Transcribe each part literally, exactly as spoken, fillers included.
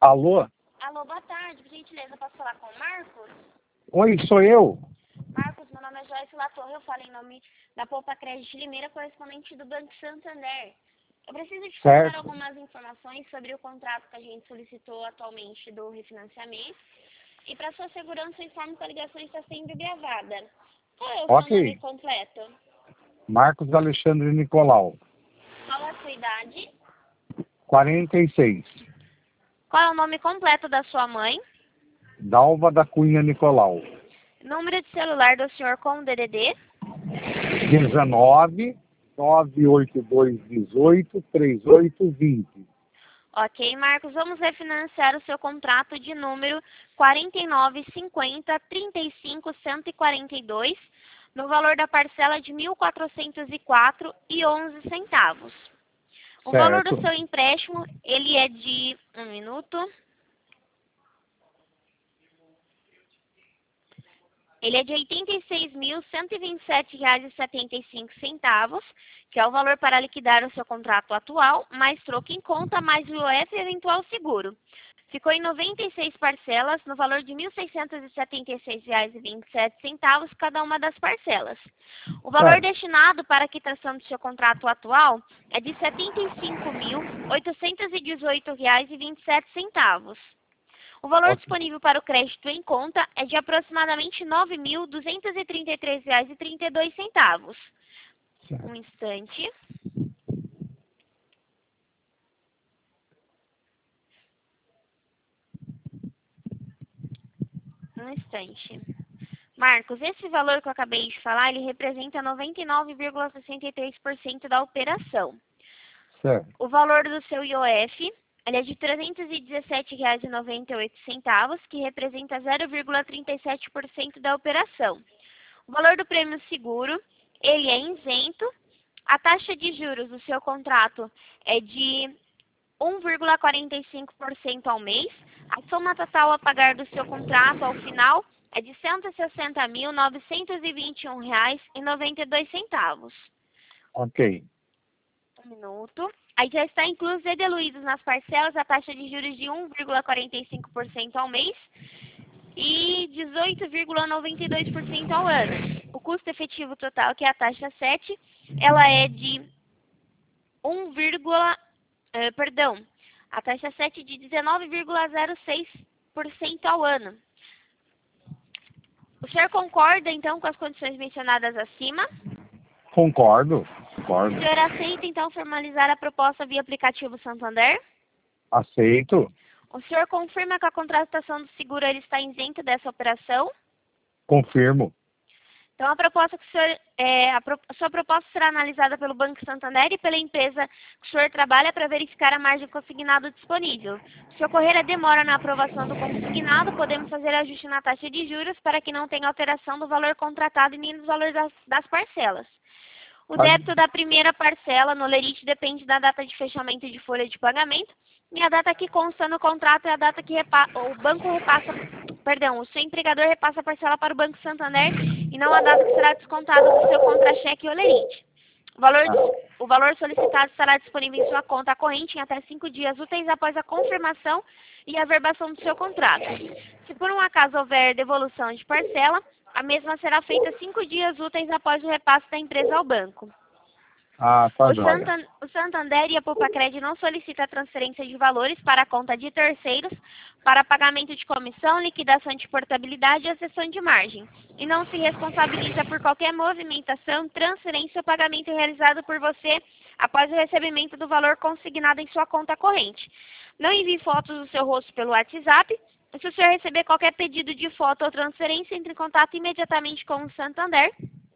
Alô? Alô, boa tarde. Por gentileza, posso falar com o Marcos? Oi, sou eu. Marcos, meu nome é Joyce Latorre. Eu falo em nome da Poupa Crédito Limeira, correspondente do Banco Santander. Eu preciso te passar Certo. algumas informações sobre o contrato que a gente solicitou atualmente do refinanciamento. E para sua segurança, eu informo que a ligação está sendo gravada. Qual é o seu Ok. nome completo? Marcos Alexandre Nicolau. Qual é a sua idade? quarenta e seis. Qual é o nome completo da sua mãe? Dalva da Cunha Nicolau. Número de celular do senhor com D D D? dezenove, nove oito dois, dezoito, trinta e oito, vinte. Ok, Marcos, vamos refinanciar o seu contrato de número quarenta e nove, cinquenta, trinta e cinco, cento e quarenta e dois, no valor da parcela de mil quatrocentos e quatro reais e onze centavos. O valor Certo. do seu empréstimo, ele é de... Um minuto. Ele é de oitenta e seis mil, cento e vinte e sete reais e setenta e cinco centavos, que é o valor para liquidar o seu contrato atual, mais troco em conta, mais o I O F e eventual seguro. Ficou em noventa e seis parcelas, no valor de mil seiscentos e setenta e seis reais e vinte e sete centavos cada uma das parcelas. O valor Certo. destinado para a quitação do seu contrato atual é de setenta e cinco mil, oitocentos e dezoito reais e vinte e sete centavos. O valor Ok. disponível para o crédito em conta é de aproximadamente nove mil, duzentos e trinta e três reais e trinta e dois centavos. Certo. Um instante. Um instante. Marcos, esse valor que eu acabei de falar, ele representa noventa e nove vírgula sessenta e três por cento da operação. Certo. O valor do seu I O F, ele é de trezentos e dezessete reais e noventa e oito centavos, que representa zero vírgula trinta e sete por cento da operação. O valor do prêmio seguro, ele é isento. A taxa de juros do seu contrato é de um vírgula quarenta e cinco por cento ao mês. A soma total a pagar do seu contrato ao final é de cento e sessenta mil, novecentos e vinte e um reais e noventa e dois centavos. Ok. Um minuto. Aí já está incluso e diluídos nas parcelas a taxa de juros de um vírgula quarenta e cinco por cento ao mês e dezoito vírgula noventa e dois por cento ao ano. O custo efetivo total, que é a taxa sete, ela é de um, eh, perdão, a taxa sete de dezenove vírgula zero seis por cento ao ano. O senhor concorda, então, com as condições mencionadas acima? Concordo. O Concordo. senhor aceita, então, formalizar a proposta via aplicativo Santander? Aceito. O senhor confirma que a contratação do seguro ele está isento dessa operação? Confirmo. Então, a proposta que o senhor, é, a, pro, a sua proposta será analisada pelo Banco Santander e pela empresa que o senhor trabalha para verificar a margem consignado disponível. Se ocorrer a demora na aprovação do consignado, podemos fazer ajuste na taxa de juros para que não tenha alteração do valor contratado e nem do valor das, das parcelas. O Ah, débito da primeira parcela no lerite depende da data de fechamento de folha de pagamento e a data que consta no contrato é a data que repa o banco repassa, perdão, o seu empregador repassa a parcela para o Banco Santander e não a data que será descontada do seu contra-cheque ou lerite. O valor, o valor solicitado estará disponível em sua conta corrente em até cinco dias úteis após a confirmação e averbação do seu contrato. Se por um acaso houver devolução de parcela, a mesma será feita cinco dias úteis após o repasse da empresa ao banco. ah tá O, joia. Santan, o Santander e a Poupa-Crédito não solicitam a transferência de valores para a conta de terceiros para pagamento de comissão, liquidação de portabilidade e acessão de margem. E não se responsabiliza por qualquer movimentação, transferência ou pagamento realizado por você após o recebimento do valor consignado em sua conta corrente. Não envie fotos do seu rosto pelo WhatsApp. E se o senhor receber qualquer pedido de foto ou transferência, entre em contato imediatamente com o Santander.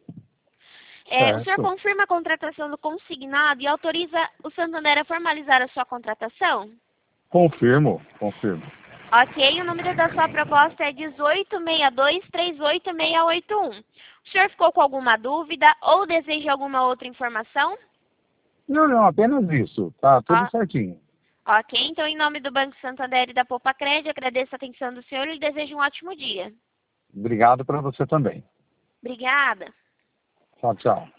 É, o senhor Certo. confirma a contratação do consignado e autoriza o Santander a formalizar a sua contratação? Confirmo. Confirmo. Ok, o número da sua proposta é dezoito, sessenta e dois, trinta e oito, seiscentos e oitenta e um. O senhor ficou com alguma dúvida ou deseja alguma outra informação? Não, não, apenas isso. Tá tudo Ó, certinho. ok, então em nome do Banco Santander e da Poupa Crédito, agradeço a atenção do senhor e lhe desejo um ótimo dia. Obrigado para você também. Obrigada. Tchau, tchau.